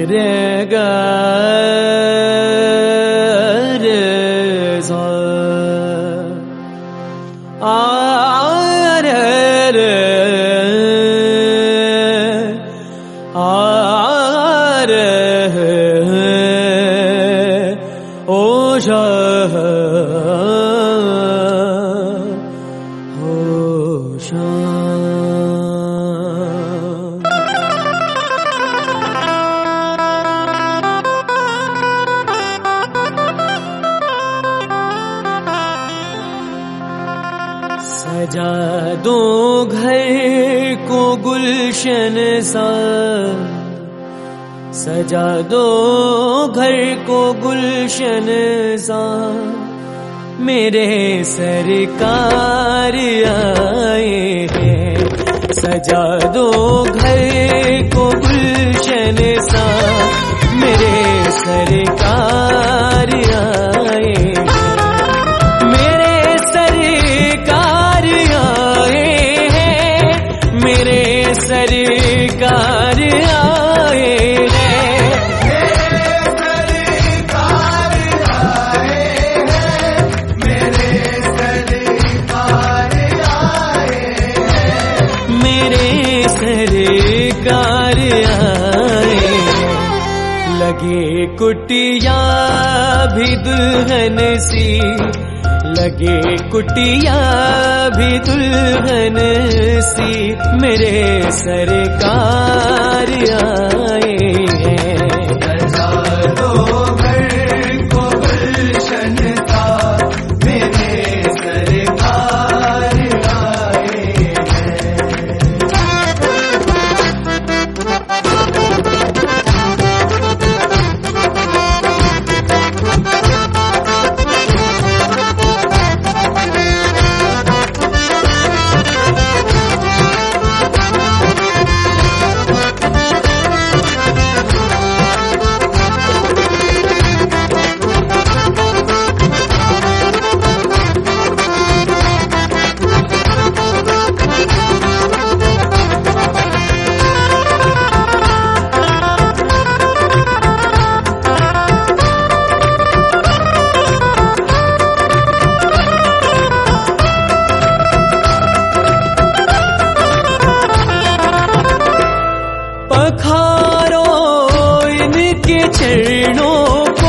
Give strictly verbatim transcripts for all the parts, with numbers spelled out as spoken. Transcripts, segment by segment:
रे ग रे सा आ रे रे आ रे ओ शा हो शा। सजा दो घर को गुलशन सा, सजा दो घर को गुलशन सा, मेरे सरकार आए हैं। सजा दो घर को गुलशन सा, मेरे सरकार आए हैं। मेरे सरकार आए हैं, मेरे सरकार आए हैं। मेरे सरकार आए हैं। लगे कुटिया भी दुल्हन सी, लगे कुटिया भी दुल्हन सी, मेरे सरकार आए हैं। सजा दो घर को गुलशन सा, मेरे सरकार आए हैं। पखारो इनके चरणों को,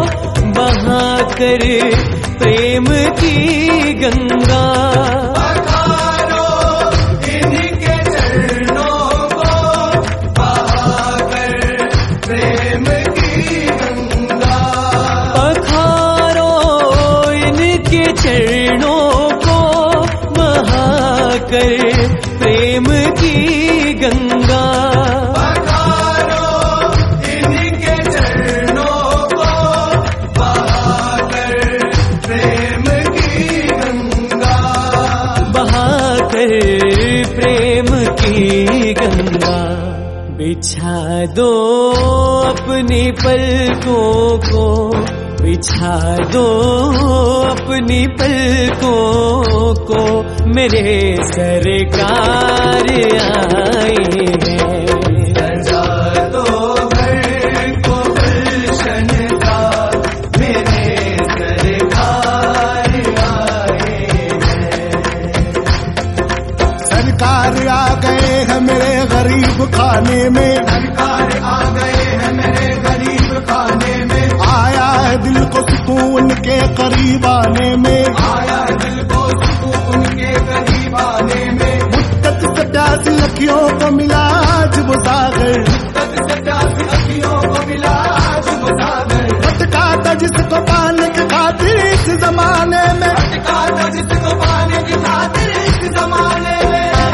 बहाकर प्रेम की गंगा। पखारो इनके चरणों को, बहाकर प्रेम की गंगा। पखारो इनके चरणों को, बहाकर प्रेम की गंगा। प्रेम की गंगा बिछा दो अपनी पलकों को, बिछा दो अपनी पलकों को, मेरे सरकार आए हैं। सजा दो घर को गुलशन सा, मेरे सरकार आए हैं। सरकार आ गए हैं मेरे गरीब खाने में, सरकार आ गए हैं मेरे गरीब खाने में। आया है दिल को सुकून के करीब आने में, आया है दिल को सुकून के करीब आने में। मुद्दत से प्यासी अखियों को मिला आज वो सागर, मुद्दत से प्यासी अखियों को मिला आज वो सागर। भटका था जिसको पाने की खातिर इस जमाने में, भटका था जिसको पाने की खातिर इस जमाने में।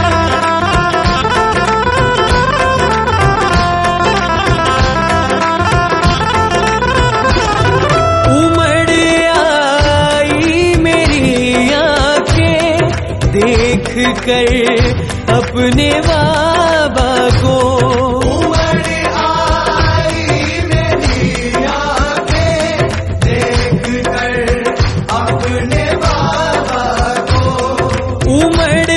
देख कर अपने बाबा को, उमड़ आई मेरी आंखें देख कर अपने बाबा को। उमड़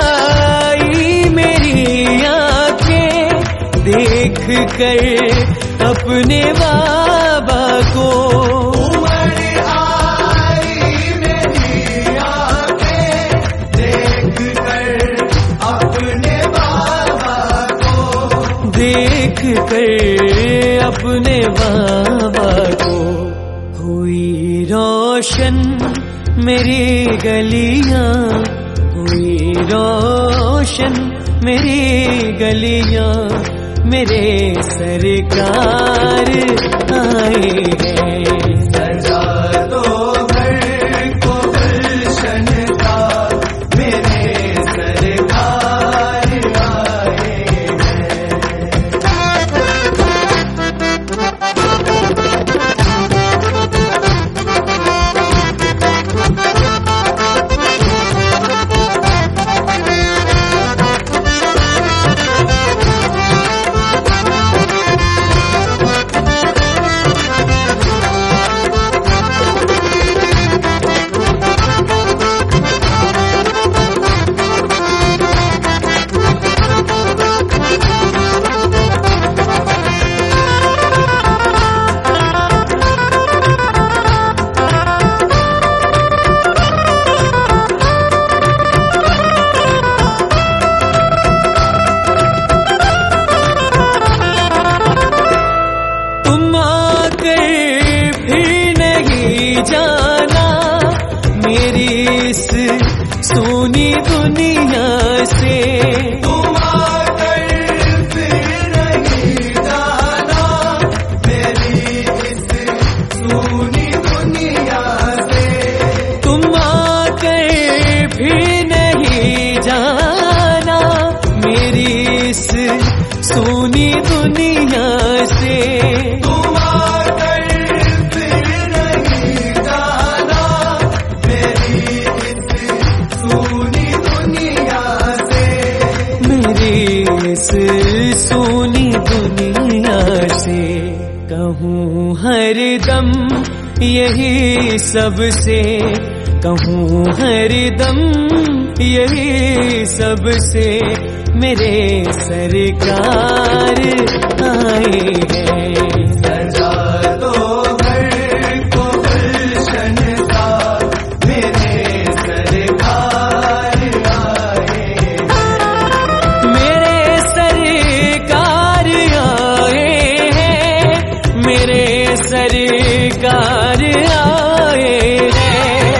आई मेरी आंखें देख कर अपने बाबा को। उमड़ आई मेरी आंखें देख कर अपने बाबा को, देख कर अपने बाबा को। हुई रोशन मेरी गलियां, हुई रोशन मेरी गलियां, मेरे सरकार आए हैं। सजा दो घर को गुलशन का, मेरे सरकार आए हैं। जाना मेरी इस सोनी दुनिया से, तुम आकर फिर नहीं जाना मेरी इस सूनी दुनिया से। तुम आकर फिर नहीं जाना मेरी इस सोनी दुनिया से। तुम आकर फिर नहीं जाना मेरी इस सूनी दुनिया से। मेरी इस सोनी दुनिया से कहूँ हरदम यही सबसे, कहूँ हरदम यही सबसे, मेरे सरकार आए हैं। सजा दो घर को गुलशन का, मेरे सरकार आए हैं। मेरे सरकार आए हैं, मेरे सरकार आए हैं।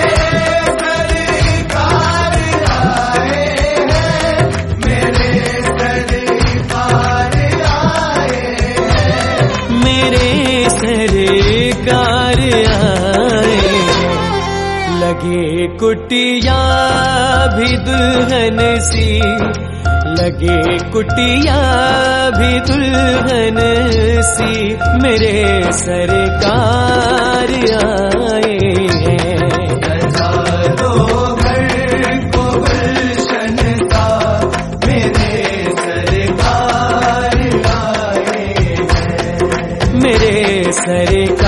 मेरे सरकार आए हैं। लगे कुटिया भी दुल्हन सी, लगे कुटिया भी दुल्हन सी, मेरे सरकार आए हैं। सजा दो घर को गुलशन का, मेरे सरकार आए हैं। मेरे सरकार